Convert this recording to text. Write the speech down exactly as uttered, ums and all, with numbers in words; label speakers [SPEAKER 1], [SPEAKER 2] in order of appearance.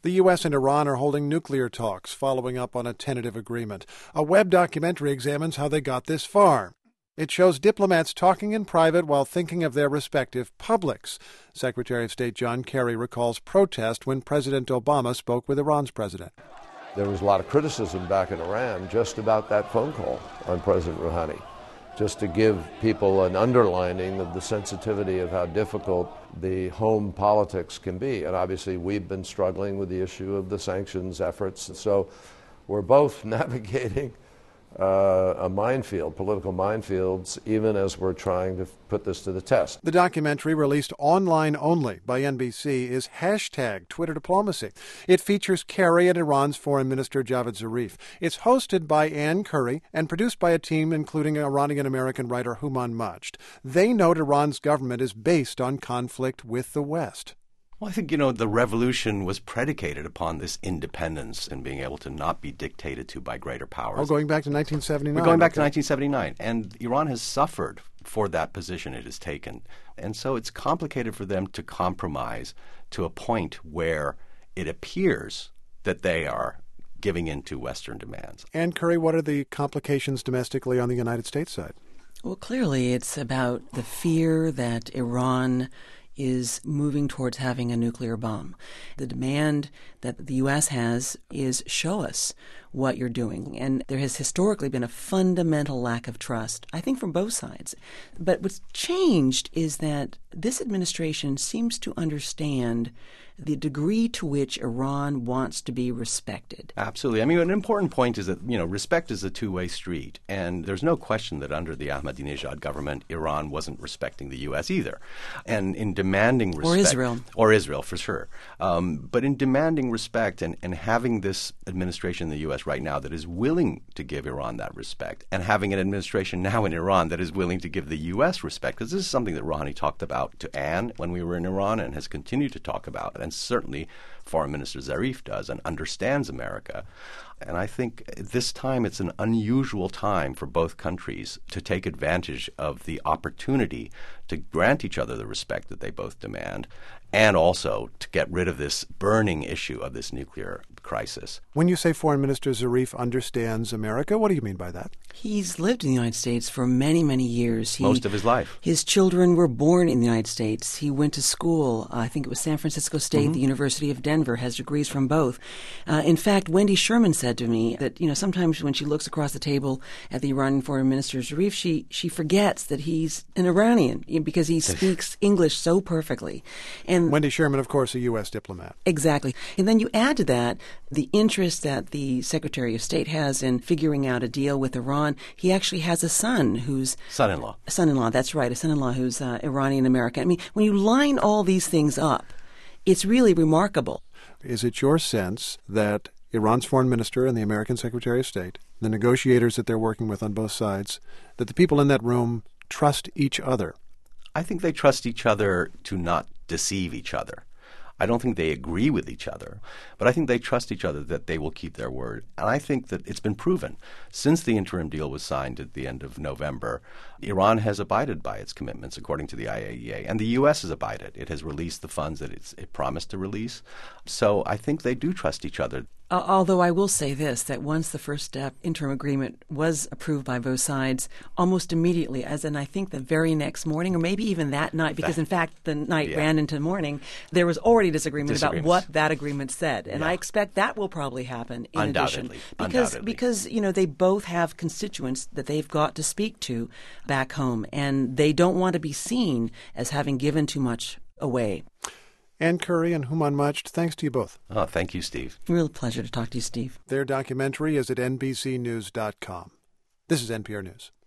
[SPEAKER 1] The U S and Iran are holding nuclear talks, following up on a tentative agreement. A web documentary examines how they got this far. It shows diplomats talking in private while thinking of their respective publics. Secretary of State John Kerry recalls protest when President Obama spoke with Iran's president.
[SPEAKER 2] There was a lot of criticism back in Iran just about that phone call on President Rouhani, just to give people an underlining of the sensitivity of how difficult the home politics can be. And obviously we've been struggling with the issue of the sanctions efforts. So we're both navigating uh, a minefield, political minefields, even as we're trying to put this to the test.
[SPEAKER 1] The documentary, released online only by N B C, is hashtag Twitter Diplomacy. It features Kerry and Iran's Foreign Minister Javad Zarif. It's hosted by Ann Curry and produced by a team including Iranian-American writer Houman Majd. They note Iran's government is based on conflict with the West.
[SPEAKER 3] Well, I think, you know, the revolution was predicated upon this independence and being able to not be dictated to by greater powers.
[SPEAKER 1] Oh, going back to nineteen seventy-nine.
[SPEAKER 3] We're going back
[SPEAKER 1] okay.
[SPEAKER 3] to nineteen seventy-nine. And Iran has suffered for that position it has taken. And so it's complicated for them to compromise to a point where it appears that they are giving in to Western demands.
[SPEAKER 1] Ann Curry, what are the complications domestically on the United States side?
[SPEAKER 4] Well, clearly it's about the fear that Iran is moving towards having a nuclear bomb. The demand that the U S has is show us what you're doing. And there has historically been a fundamental lack of trust, I think, from both sides. But what's changed is that this administration seems to understand the degree to which Iran wants to be respected.
[SPEAKER 3] Absolutely. I mean, an important point is that, you know, respect is a two-way street. And there's no question that under the Ahmadinejad government, Iran wasn't respecting the U S either. And in demanding respect—
[SPEAKER 4] Or Israel.
[SPEAKER 3] Or Israel, for sure. Um, but in demanding respect and, and having this administration in the U S right now that is willing to give Iran that respect, and having an administration now in Iran that is willing to give the U S respect, because this is something that Rouhani talked about to Ann when we were in Iran and has continued to talk about, and certainly Foreign Minister Zarif does and understands America. And I think this time it's an unusual time for both countries to take advantage of the opportunity to grant each other the respect that they both demand, and also to get rid of this burning issue of this nuclear crisis.
[SPEAKER 1] When you say Foreign Minister Zarif understands America, what do you mean by that?
[SPEAKER 4] He's lived in the United States for many, many years. He,
[SPEAKER 3] Most of his life.
[SPEAKER 4] His children were born in the United States. He went to school. Uh, I think it was San Francisco State, mm-hmm. the University of Denver, has degrees from both. Uh, in fact, Wendy Sherman said to me that, you know, sometimes when she looks across the table at the Iranian Foreign Minister Zarif, she, she forgets that he's an Iranian because he speaks English so perfectly. And
[SPEAKER 1] Wendy Sherman, of course, a U S diplomat.
[SPEAKER 4] Exactly. And then you add to that the interest that the Secretary of State has in figuring out a deal with Iran. He actually has a son who's—
[SPEAKER 3] Son-in-law.
[SPEAKER 4] A son-in-law, that's right, a son-in-law who's uh, Iranian-American. I mean, when you line all these things up, it's really remarkable.
[SPEAKER 1] Is it your sense that Iran's foreign minister and the American Secretary of State, the negotiators that they're working with on both sides, that the people in that room trust each other?
[SPEAKER 3] I think they trust each other to not deceive each other. I don't think they agree with each other, but I think they trust each other that they will keep their word. And I think that it's been proven. Since the interim deal was signed at the end of November, Iran has abided by its commitments according to the I A E A, and the U S has abided. It has released the funds that it's, it promised to release. So I think they do trust each other.
[SPEAKER 4] Uh, although I will say this, that once the first step interim agreement was approved by both sides, almost immediately, as in I think the very next morning, or maybe even that night, because in fact the night
[SPEAKER 3] yeah.
[SPEAKER 4] ran into morning, there was already disagreement about what that agreement said. And
[SPEAKER 3] yeah.
[SPEAKER 4] I expect that will probably happen in
[SPEAKER 3] Undoubtedly.
[SPEAKER 4] addition. Because,
[SPEAKER 3] Undoubtedly.
[SPEAKER 4] because, you know, they both have constituents that they've got to speak to back home, and they don't want to be seen as having given too much away.
[SPEAKER 1] Ann Curry and Houman Majd, thanks to you both.
[SPEAKER 3] Oh, thank you, Steve.
[SPEAKER 4] Real pleasure to talk to you, Steve.
[SPEAKER 1] Their documentary is at N B C news dot com. This is N P R News.